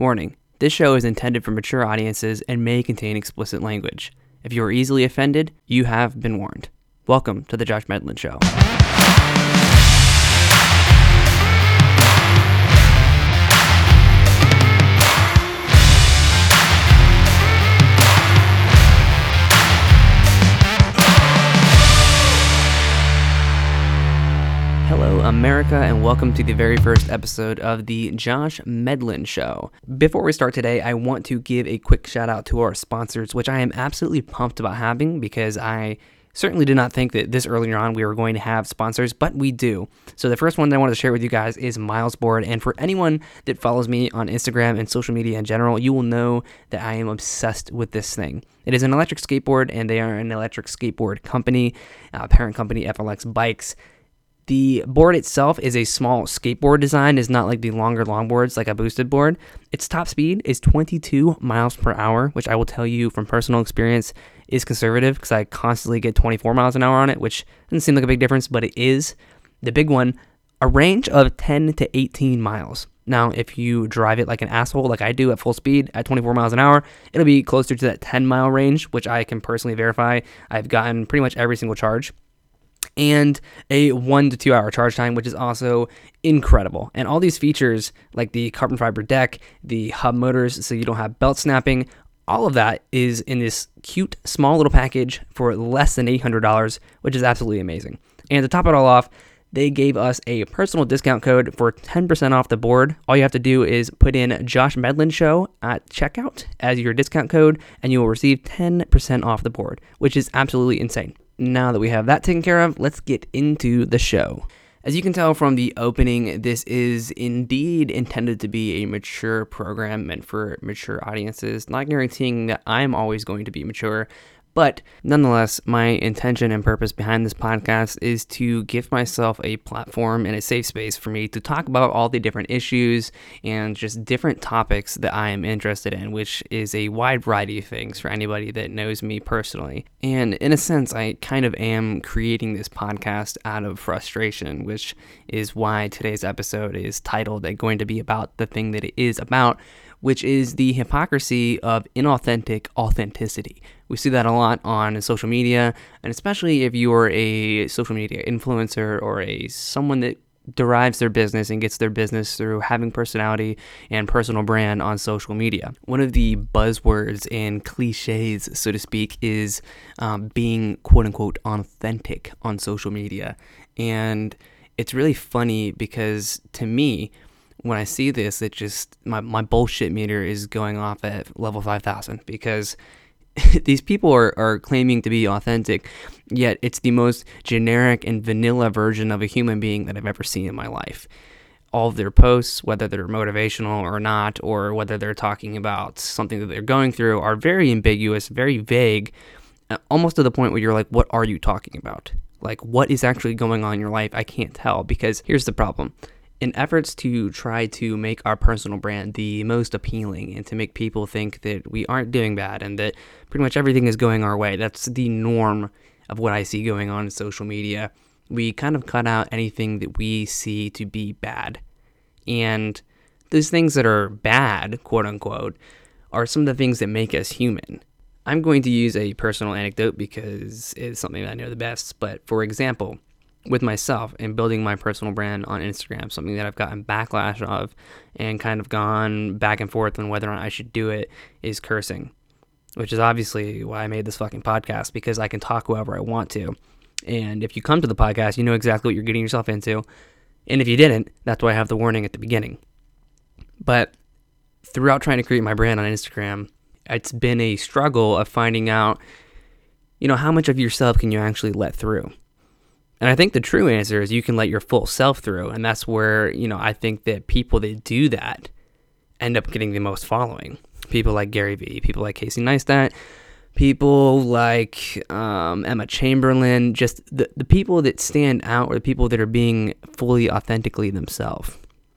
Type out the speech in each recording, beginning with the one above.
Warning, this show is intended for mature audiences and may contain explicit language. If you are easily offended, you have been warned. Welcome to The Josh Medlin Show. Hello, America, and welcome to the very first episode of the Josh Medlin Show. Before we start today, I want to give a quick shout out to our sponsors, which I am absolutely pumped about having because I certainly did not think that this earlier on we were going to have sponsors, but we do. So the first one that I wanted to share with you guys is Milesboard, and for anyone that follows me on Instagram and social media in general, you will know that I am obsessed with this thing. It is an electric skateboard, and they are an electric skateboard company, parent company FLX Bikes. The board itself is a small skateboard design. It's not like the longer longboards like a boosted board. Its top speed is 22 miles per hour, which I will tell you from personal experience is conservative because I constantly get 24 miles an hour on it, which doesn't seem like a big difference, but it is. The big one, a range of 10 to 18 miles. Now, if you drive it like an asshole, like I do at full speed at 24 miles an hour, it'll be closer to that 10-mile range, which I can personally verify. I've gotten pretty much every single charge. And a 1 to 2 hour charge time, which is also incredible. And all these features, like the carbon fiber deck, the hub motors, so you don't have belt snapping, all of that is in this cute, small little package for less than $800, which is absolutely amazing. And to top it all off, they gave us a personal discount code for 10% off the board. All you have to do is put in Josh Medlin Show at checkout as your discount code, and you will receive 10% off the board, which is absolutely insane. Now that we have that taken care of, let's get into the show. As you can tell from the opening, this is indeed intended to be a mature program meant for mature audiences, not guaranteeing that I'm always going to be mature. But nonetheless, my intention and purpose behind this podcast is to give myself a platform and a safe space for me to talk about all the different issues and just different topics that I am interested in, which is a wide variety of things for anybody that knows me personally. And in a sense, I kind of am creating this podcast out of frustration, which is why today's episode is titled and going to be about the thing that it is about, which is the hypocrisy of inauthentic authenticity. We see that a lot on social media, and especially if you're a social media influencer or someone that derives their business and gets their business through having personality and personal brand on social media. One of the buzzwords and cliches, so to speak, is being quote-unquote authentic on social media. And it's really funny because to me, when I see this, it just, my bullshit meter is going off at level 5,000 because these people are claiming to be authentic, yet it's the most generic and vanilla version of a human being that I've ever seen in my life. All of their posts, whether they're motivational or not, or whether they're talking about something that they're going through, are very ambiguous, very vague, almost to the point where you're like, what are you talking about? Like, what is actually going on in your life? I can't tell, because here's the problem. In efforts to try to make our personal brand the most appealing and to make people think that we aren't doing bad and that pretty much everything is going our way, that's the norm of what I see going on in social media. We kind of cut out anything that we see to be bad. And those things that are bad, quote unquote, are some of the things that make us human. I'm going to use a personal anecdote because it's something that I know the best. But for example, with myself and building my personal brand on Instagram, something that I've gotten backlash of and kind of gone back and forth on whether or not I should do it is cursing, which is obviously why I made this fucking podcast, because I can talk whoever I want to. And if you come to the podcast, you know exactly what you're getting yourself into. And if you didn't, that's why I have the warning at the beginning. But throughout trying to create my brand on Instagram, it's been a struggle of finding out, how much of yourself can you actually let through? And I think the true answer is you can let your full self through. And that's where, I think that people that do that end up getting the most following. People like Gary Vee, people like Casey Neistat, people like Emma Chamberlain, just the people that stand out are the people that are being fully authentically themselves.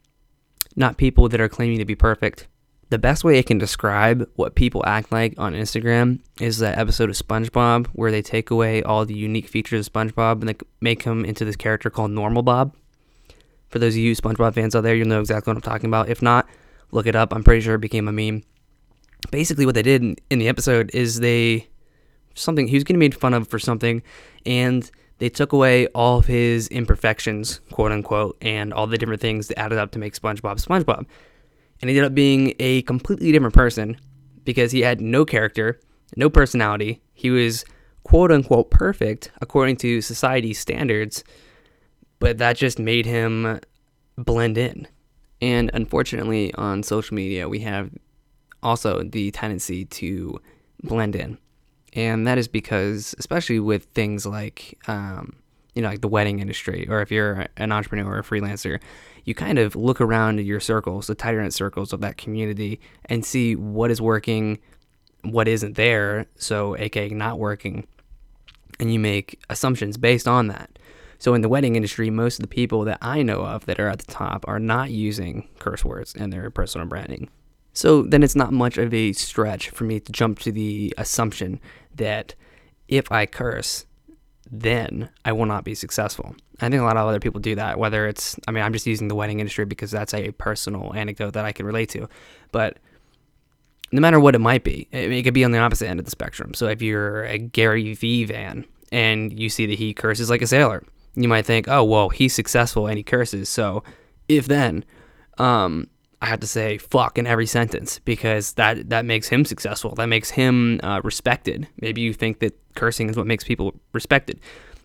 Not people that are claiming to be perfect. The best way I can describe what people act like on Instagram is that episode of SpongeBob where they take away all the unique features of SpongeBob and they make him into this character called Normal Bob. For those of you SpongeBob fans out there, you'll know exactly what I'm talking about. If not, look it up. I'm pretty sure it became a meme. Basically, what they did in the episode is he was getting made fun of for something, and they took away all of his imperfections, quote unquote, and all the different things that added up to make SpongeBob. And he ended up being a completely different person because he had no character, no personality. He was quote unquote perfect according to society's standards, but that just made him blend in. And unfortunately, on social media, we have also the tendency to blend in. And that is because, especially with things like, like the wedding industry, or if you're an entrepreneur or a freelancer, you kind of look around your circles, the tighter knit circles of that community, and see what is working, what isn't there, so aka not working, and you make assumptions based on that. So in the wedding industry, most of the people that I know of that are at the top are not using curse words in their personal branding. So then it's not much of a stretch for me to jump to the assumption that if I curse, then I will not be successful. I think a lot of other people do that, whether it's, I'm just using the wedding industry because that's a personal anecdote that I can relate to. But no matter what it might be, it could be on the opposite end of the spectrum. So if you're a Gary Vee fan and you see that he curses like a sailor, you might think, oh, well, he's successful and he curses. So if then, I have to say fuck in every sentence because that makes him successful. That makes him respected. Maybe you think that cursing is what makes people respected.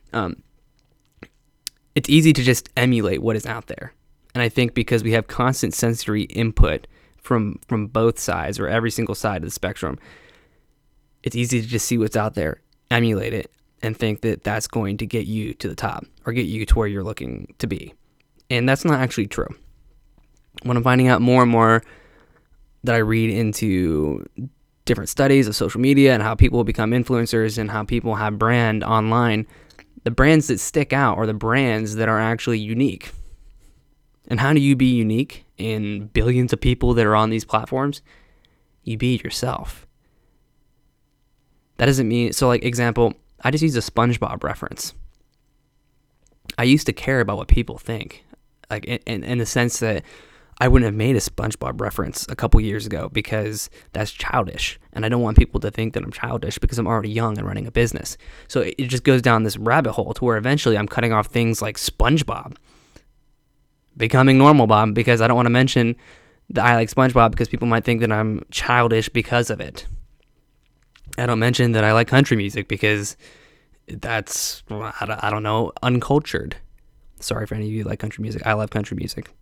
It's easy to just emulate what is out there. And I think because we have constant sensory input from both sides or every single side of the spectrum, it's easy to just see what's out there, emulate it, and think that that's going to get you to the top or get you to where you're looking to be. And that's not actually true. What I'm finding out more and more that I read into different studies of social media and how people become influencers and how people have brand online, the brands that stick out are the brands that are actually unique. And how do you be unique in billions of people that are on these platforms? You be yourself. That doesn't mean, so like example, I just use a SpongeBob reference. I used to care about what people think, like in the sense that I wouldn't have made a SpongeBob reference a couple years ago because that's childish. And I don't want people to think that I'm childish because I'm already young and running a business. So it just goes down this rabbit hole to where eventually I'm cutting off things like SpongeBob, becoming normal Bob, because I don't want to mention that I like SpongeBob because people might think that I'm childish because of it. I don't mention that I like country music because that's, I don't know, uncultured. Sorry for any of you who like country music. I love country music.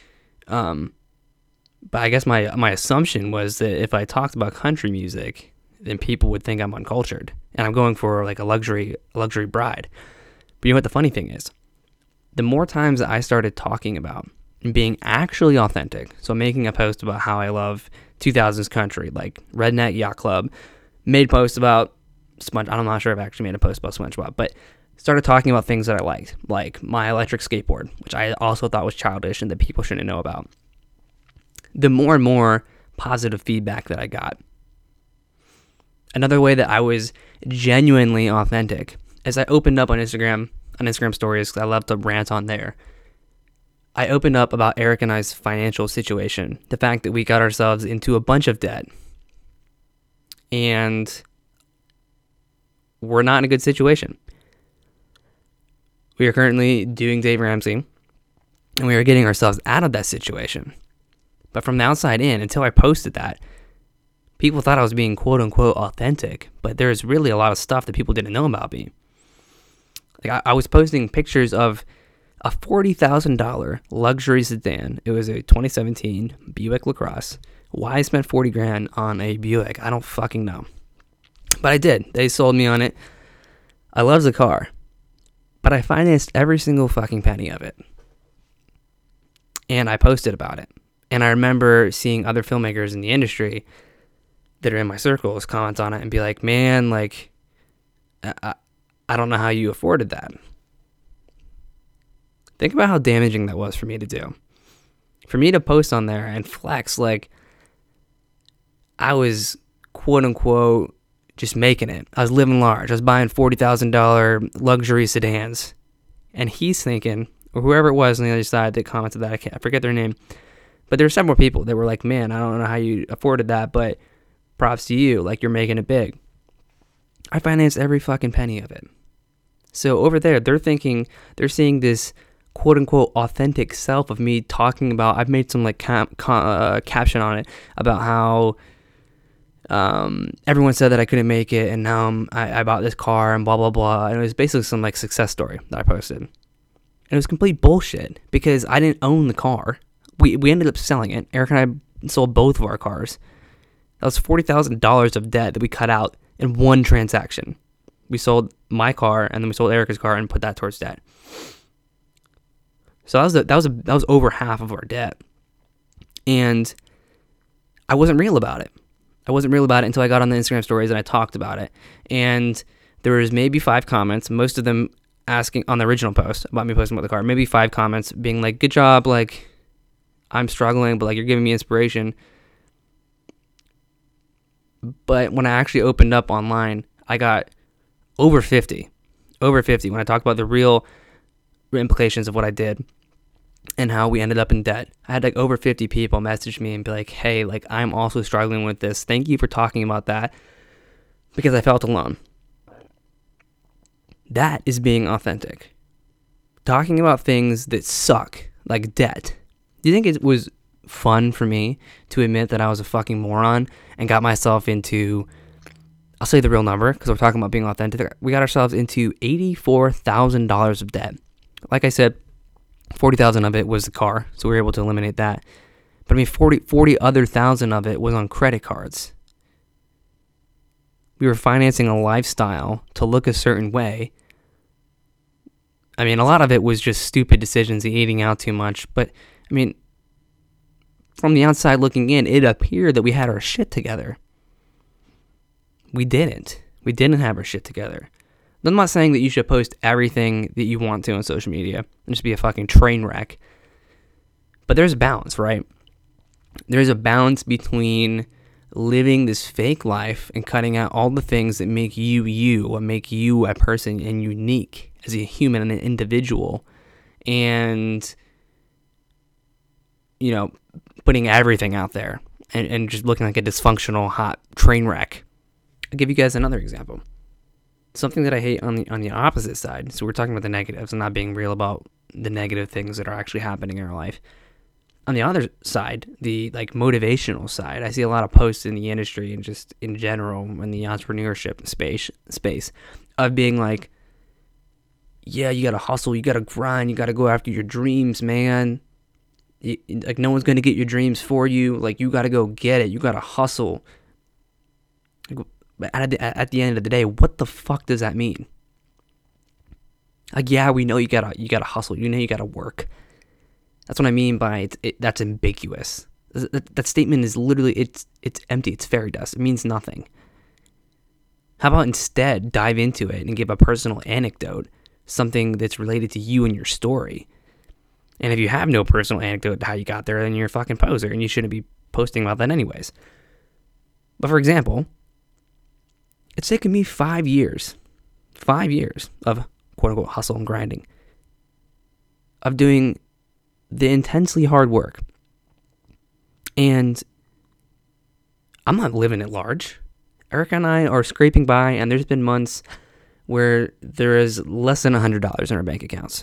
But I guess my assumption was that if I talked about country music, then people would think I'm uncultured, and I'm going for like a luxury bride. But you know what the funny thing is? The more times that I started talking about and being actually authentic, so making a post about how I love 2000s country, like Redneck Yacht Club, made posts about I'm not sure if I actually made a post about SpongeBob, but started talking about things that I liked, like my electric skateboard, which I also thought was childish and that people shouldn't know about. The more and more positive feedback that I got. Another way that I was genuinely authentic is I opened up on Instagram stories, because I love to rant on there. I opened up about Eric and I's financial situation, the fact that we got ourselves into a bunch of debt, and we're not in a good situation. We are currently doing Dave Ramsey, and we are getting ourselves out of that situation. But from the outside in, until I posted that, people thought I was being quote-unquote authentic, but there's really a lot of stuff that people didn't know about me. Like I was posting pictures of a $40,000 luxury sedan. It was a 2017 Buick LaCrosse. Why I spent $40,000 on a Buick, I don't fucking know. But I did. They sold me on it. I love the car. But I financed every single fucking penny of it. And I posted about it. And I remember seeing other filmmakers in the industry that are in my circles comment on it and be like, man, like, I don't know how you afforded that. Think about how damaging that was for me to do. For me to post on there and flex like I was, quote unquote, just making it. I was living large. I was buying $40,000 luxury sedans. And he's thinking, or whoever it was on the other side that commented that, I forget their name, But there were several people that were like, man, I don't know how you afforded that, but props to you. Like, you're making it big. I financed every fucking penny of it. So over there, they're seeing this quote unquote authentic self of me talking about, I've made some like caption on it about how everyone said that I couldn't make it, and now I bought this car and blah, blah, blah. And it was basically some like success story that I posted. And it was complete bullshit because I didn't own the car. We ended up selling it. Eric and I sold both of our cars. That was $40,000 of debt that we cut out in one transaction. We sold my car and then we sold Erica's car and put that towards debt. So that was over half of our debt. And I wasn't real about it. I wasn't real about it until I got on the Instagram stories and I talked about it. And there was maybe 5 comments, most of them asking on the original post about me posting about the car, maybe 5 comments being like, good job, like, I'm struggling, but like, you're giving me inspiration. But when I actually opened up online, I got over 50 when I talked about the real implications of what I did and how we ended up in debt. I had like over 50 people message me and be like, hey, like, I'm also struggling with this. Thank you for talking about that, because I felt alone. That is being authentic. Talking about things that suck, like debt. Do you think it was fun for me to admit that I was a fucking moron and got myself into, I'll say the real number because we're talking about being authentic. We got ourselves into $84,000 of debt. Like I said, 40,000 of it was the car, so we were able to eliminate that. But I mean, 40 other thousand of it was on credit cards. We were financing a lifestyle to look a certain way. I mean, a lot of it was just stupid decisions and eating out too much. But, I mean, from the outside looking in, it appeared that we had our shit together. We didn't. We didn't have our shit together. I'm not saying that you should post everything that you want to on social media and just be a fucking train wreck. But there's a balance, right? There's a balance between living this fake life and cutting out all the things that make you you, what make you a person and unique as a human and an individual, and, you know, putting everything out there and just looking like a dysfunctional hot train wreck. I'll give you guys another example. Something that I hate on the opposite side. So we're talking about the negatives and not being real about the negative things that are actually happening in our life. On the other side, the like motivational side, I see a lot of posts in the industry and just in general in the entrepreneurship space of being like, yeah, you gotta hustle, you gotta grind, you gotta go after your dreams, man. Like, no one's gonna get your dreams for you. Like, you gotta go get it. You gotta hustle. But at the end of the day, what the fuck does that mean? Like, yeah, we know you gotta hustle. You know you gotta work. That's what I mean by that's ambiguous. That statement is literally, it's empty. It's fairy dust. It means nothing. How about instead dive into it and give a personal anecdote, something that's related to you and your story. And if you have no personal anecdote to how you got there, then you're a fucking poser and you shouldn't be posting about that anyways. But for example, it's taken me 5 years of quote unquote hustle and grinding, of doing the intensely hard work. And I'm not living at large. Erica and I are scraping by, and there's been months where there is less than $100 in our bank accounts.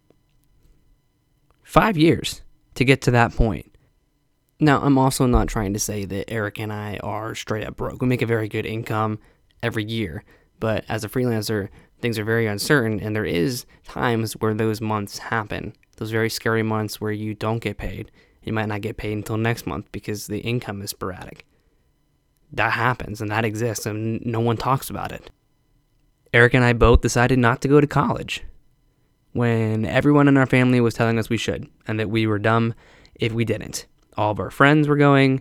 5 years to get to that point. Now, I'm also not trying to say that Eric and I are straight up broke. We make a very good income every year, but as a freelancer, things are very uncertain, and there is times where those months happen. Those very scary months where you don't get paid. You might not get paid until next month because the income is sporadic. That happens, and that exists, and no one talks about it. Eric and I both decided not to go to college when everyone in our family was telling us we should, and that we were dumb if we didn't. All of our friends were going,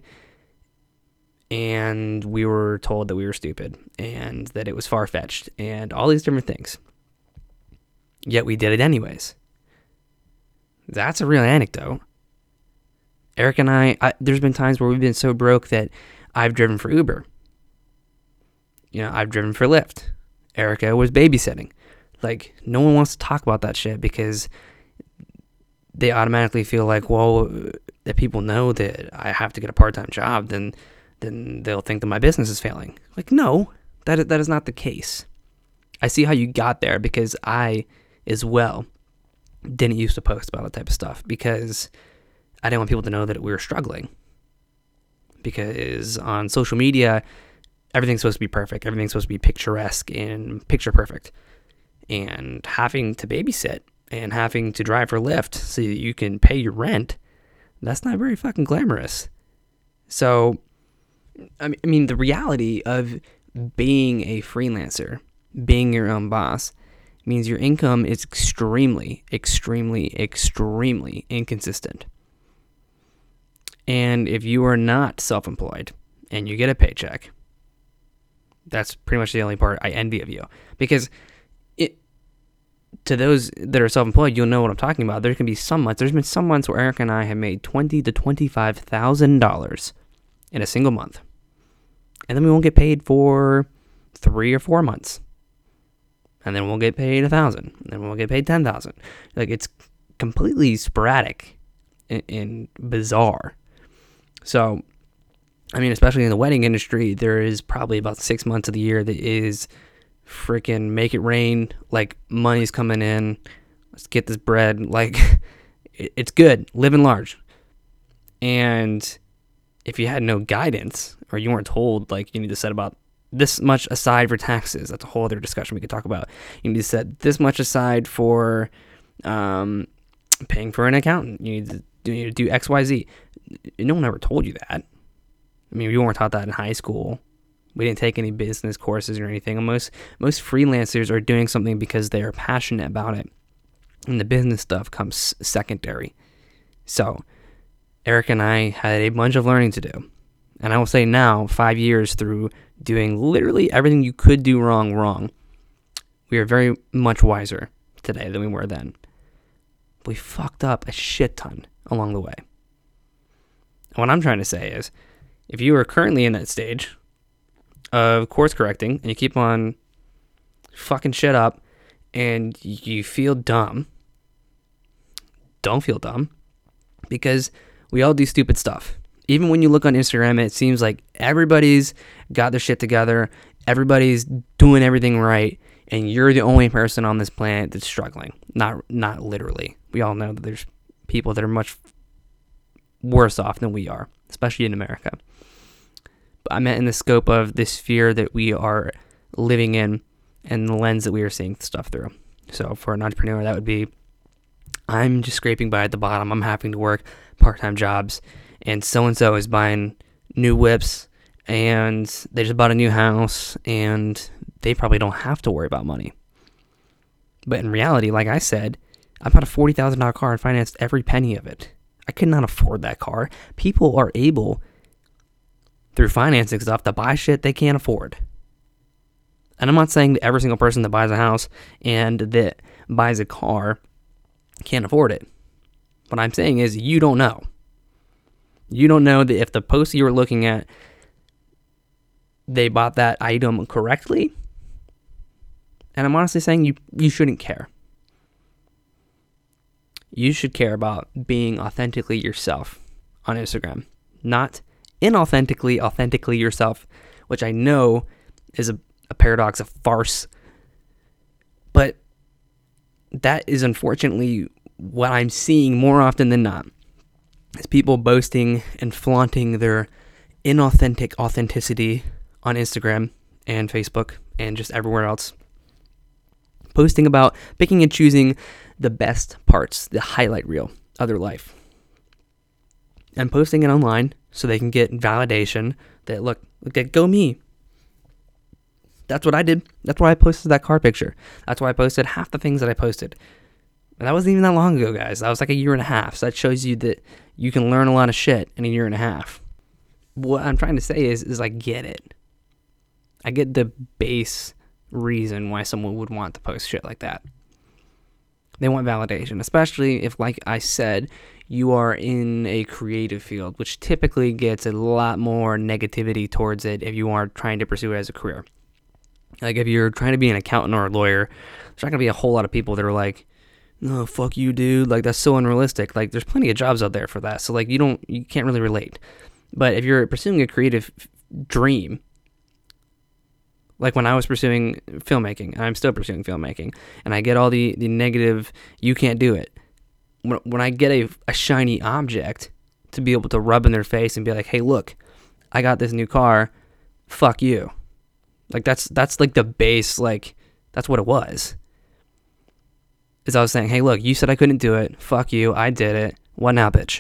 and we were told that we were stupid, and that it was far-fetched, and all these different things. Yet we did it anyways. That's a real anecdote. Eric and I, there's been times where we've been so broke that I've driven for Uber. You know, I've driven for Lyft. Erica was babysitting. Like, no one wants to talk about that shit because they automatically feel like, well, that people know that I have to get a part-time job, then they'll think that my business is failing. Like, no, that is not the case. I see how you got there, because I, as well, didn't used to post about that type of stuff because I didn't want people to know that we were struggling. Because on social media, everything's supposed to be perfect. Everything's supposed to be picturesque and picture perfect. And having to babysit and having to drive for Lyft so that you can pay your rent, that's not very fucking glamorous. So, I mean, the reality of being a freelancer, being your own boss, means your income is extremely, extremely, extremely inconsistent. And if you are not self-employed and you get a paycheck, that's pretty much the only part I envy of you. Because to those that are self-employed, you'll know what I'm talking about. There can be some months. There's been some months where Eric and I have made $20,000 to $25,000 in a single month. And then we won't get paid for 3 or 4 months. And then we'll get paid $1,000. And then we'll get paid $10,000. Like, it's completely sporadic and bizarre. So, I mean, especially in the wedding industry, there is probably about 6 months of the year that is freaking make it rain. Like, money's coming in. Let's get this bread. Like, it's good. Living large. And if you had no guidance, or you weren't told, like, you need to set about this much aside for taxes, that's a whole other discussion we could talk about. You need to set this much aside for paying for an accountant. You need to do X, Y, Z. No one ever told you that. I mean, we weren't taught that in high school. We didn't take any business courses or anything. And most freelancers are doing something because they are passionate about it, and the business stuff comes secondary. So Eric and I had a bunch of learning to do. And I will say now, 5 years through doing literally everything you could do wrong, we are very much wiser today than we were then. We fucked up a shit ton along the way. And what I'm trying to say is, if you are currently in that stage of course correcting and you keep on fucking shit up and you feel dumb, don't feel dumb, because we all do stupid stuff. Even when you look on Instagram, it seems like everybody's got their shit together, everybody's doing everything right, and you're the only person on this planet that's struggling. Not literally. We all know that there's people that are much worse off than we are, especially in America. But I meant in the scope of this sphere that we are living in and the lens that we are seeing stuff through. So for an entrepreneur, that would be, I'm just scraping by at the bottom. I'm having to work part-time jobs, and so-and-so is buying new whips, and they just bought a new house, and they probably don't have to worry about money. But in reality, like I said, I bought a $40,000 car and financed every penny of it. I could not afford that car. People are able, through financing stuff, to buy shit they can't afford. And I'm not saying that every single person that buys a house and that buys a car can't afford it. What I'm saying is, you don't know. You don't know that if the post you were looking at, they bought that item correctly. And I'm honestly saying you shouldn't care. You should care about being authentically yourself on Instagram. Not inauthentically, authentically yourself, which I know is a paradox, a farce. But that is unfortunately what I'm seeing more often than not. Is people boasting and flaunting their inauthentic authenticity on Instagram and Facebook and just everywhere else. Posting about picking and choosing the best parts, the highlight reel of their life. And posting it online so they can get validation that, look at go me. That's what I did. That's why I posted that car picture. That's why I posted half the things that I posted. And that wasn't even that long ago, guys. That was like a year and a half. So that shows you that you can learn a lot of shit in a year and a half. What I'm trying to say is I get it. I get the base reason why someone would want to post shit like that. They want validation, especially if, like I said, you are in a creative field, which typically gets a lot more negativity towards it if you are trying to pursue it as a career. Like if you're trying to be an accountant or a lawyer, there's not going to be a whole lot of people that are like, no, fuck you, dude. Like, that's so unrealistic. Like, there's plenty of jobs out there for that. So, like, you can't really relate. But if you're pursuing a creative dream, like when I was pursuing filmmaking, and I'm still pursuing filmmaking, and I get all the negative, you can't do it. When I get a shiny object to be able to rub in their face and be like, hey, look, I got this new car, fuck you. Like, that's like the base, like, that's what it was. Is I was saying, hey, look, you said I couldn't do it, fuck you, I did it, what now, bitch?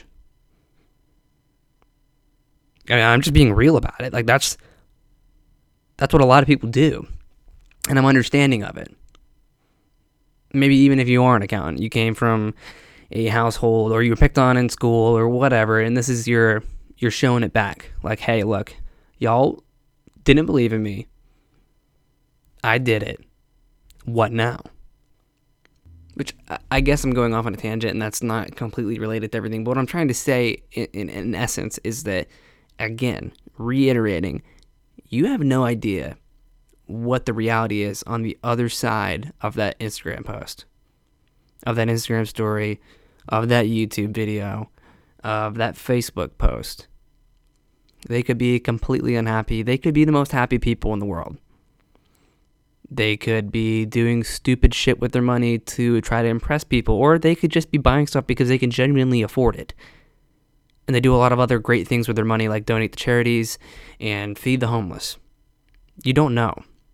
I mean, I'm just being real about it. Like, that's what a lot of people do, and I'm understanding of it. Maybe even if you are an accountant, you came from a household, or you were picked on in school, or whatever, and this is you're showing it back. Like, hey, look, y'all didn't believe in me. I did it. What now? Which I guess I'm going off on a tangent, and that's not completely related to everything. But what I'm trying to say, in essence, is that, again, reiterating, you have no idea what the reality is on the other side of that Instagram post, of that Instagram story, of that YouTube video, of that Facebook post. They could be completely unhappy. They could be the most happy people in the world. They could be doing stupid shit with their money to try to impress people, or they could just be buying stuff because they can genuinely afford it. And they do a lot of other great things with their money, like donate to charities and feed the homeless. You don't know.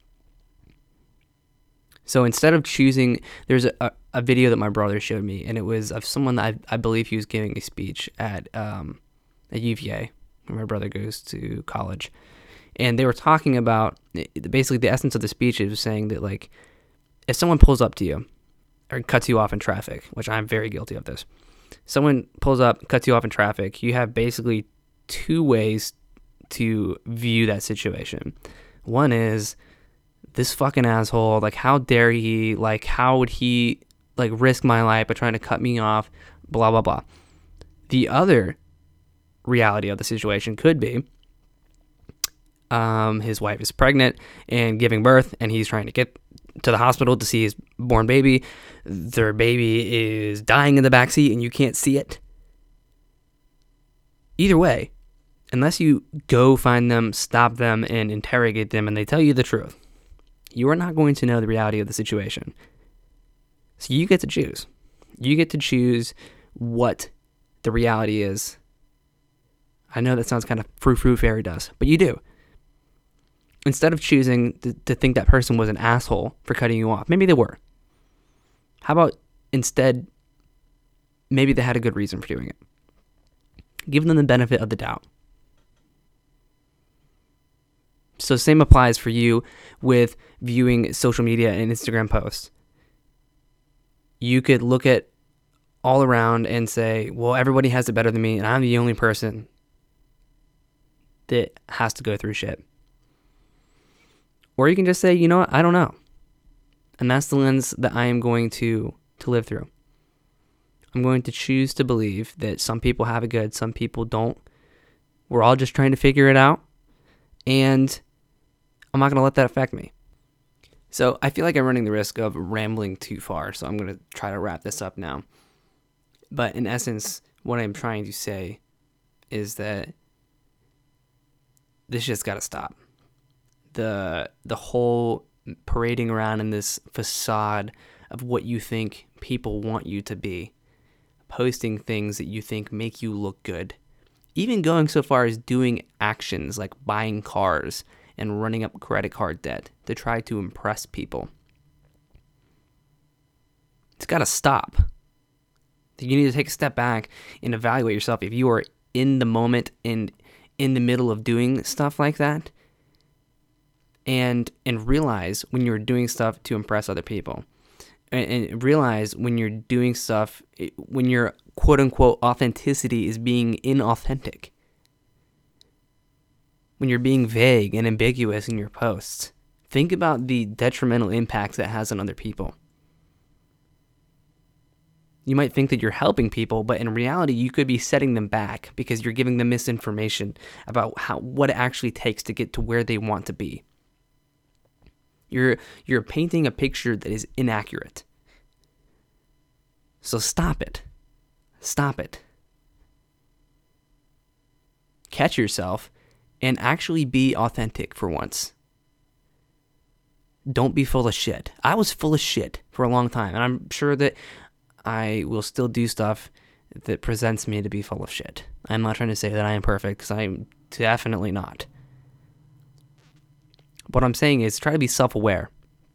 So instead of choosing, there's a video that my brother showed me, and it was of someone that I believe he was giving a speech at UVA, where my brother goes to college. And they were talking about, basically the essence of the speech is saying that, like, if someone pulls up to you or cuts you off in traffic, which I'm very guilty of this, someone pulls up, cuts you off in traffic, you have basically two ways to view that situation. One is, this fucking asshole, like, how dare he, like, how would he, like, risk my life by trying to cut me off, blah, blah, blah. The other reality of the situation could be, his wife is pregnant and giving birth, and he's trying to get to the hospital to see his born baby. Their baby is dying in the backseat, and you can't see it. Either way, unless you go find them, stop them, and interrogate them, and they tell you the truth, you are not going to know the reality of the situation. So you get to choose. You get to choose what the reality is. I know that sounds kind of frou-frou fairy dust, but you do. Instead of choosing to think that person was an asshole for cutting you off, maybe they were. How about instead, maybe they had a good reason for doing it. Give them the benefit of the doubt. So same applies for you with viewing social media and Instagram posts. You could look at all around and say, well, everybody has it better than me, and I'm the only person that has to go through shit. Or you can just say, you know what, I don't know. And that's the lens that I am going to live through. I'm going to choose to believe that some people have it good, some people don't. We're all just trying to figure it out. And I'm not going to let that affect me. So I feel like I'm running the risk of rambling too far, so I'm going to try to wrap this up now. But in essence, what I'm trying to say is that this shit's got to stop. The whole parading around in this facade of what you think people want you to be, posting things that you think make you look good, even going so far as doing actions like buying cars and running up credit card debt to try to impress people. It's got to stop. You need to take a step back and evaluate yourself. If you are in the moment and in the middle of doing stuff like that, and realize when you're doing stuff to impress other people, and realize when you're doing stuff, when your quote-unquote authenticity is being inauthentic, when you're being vague and ambiguous in your posts. Think about the detrimental impacts that has on other people. You might think that you're helping people, but in reality, you could be setting them back because you're giving them misinformation about what it actually takes to get to where they want to be. You're painting a picture that is inaccurate. So stop it. Stop it. Catch yourself and actually be authentic for once. Don't be full of shit. I was full of shit for a long time, and I'm sure that I will still do stuff that presents me to be full of shit. I'm not trying to say that I am perfect, because I'm definitely not. What I'm saying is try to be self-aware.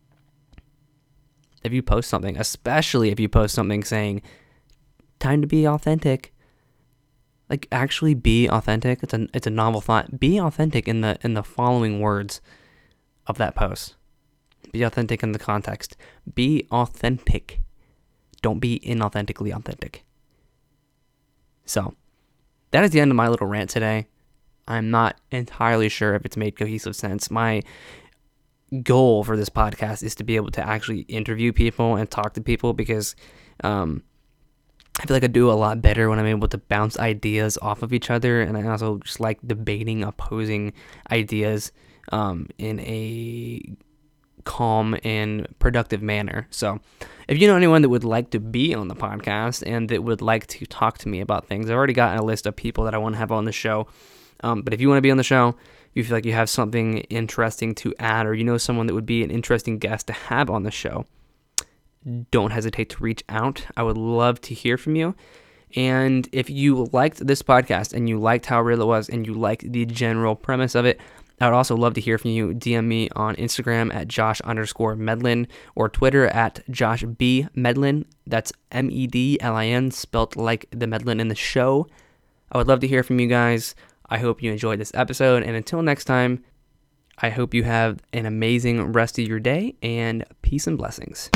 If you post something, especially if you post something saying, time to be authentic, like actually be authentic. It's a novel thought. Be authentic in the following words of that post. Be authentic in the context. Be authentic. Don't be inauthentically authentic. So, that is the end of my little rant today. I'm not entirely sure if it's made cohesive sense. My goal for this podcast is to be able to actually interview people and talk to people, because I feel like I do a lot better when I'm able to bounce ideas off of each other, and I also just like debating opposing ideas in a calm and productive manner. So if you know anyone that would like to be on the podcast and that would like to talk to me about things, I've already got a list of people that I want to have on the show. But if you want to be on the show, if you feel like you have something interesting to add, or you know someone that would be an interesting guest to have on the show, don't hesitate to reach out. I would love to hear from you. And if you liked this podcast and you liked how real it was and you liked the general premise of it, I would also love to hear from you. DM me on Instagram at Josh_Medlin or Twitter at Josh B. Medlin. That's Medlin, spelt like the Medlin in the show. I would love to hear from you guys. I hope you enjoyed this episode. And until next time, I hope you have an amazing rest of your day, and peace and blessings.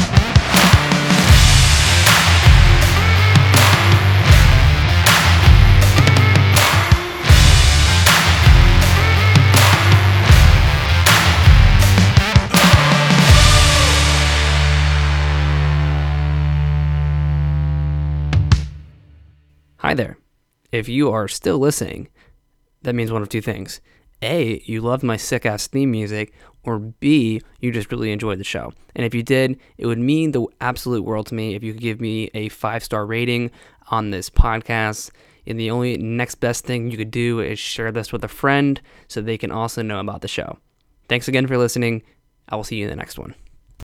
Hi there. If you are still listening, that means one of two things. A, you loved my sick-ass theme music, or B, you just really enjoyed the show. And if you did, it would mean the absolute world to me if you could give me a 5-star rating on this podcast. And the only next best thing you could do is share this with a friend so they can also know about the show. Thanks again for listening. I will see you in the next one.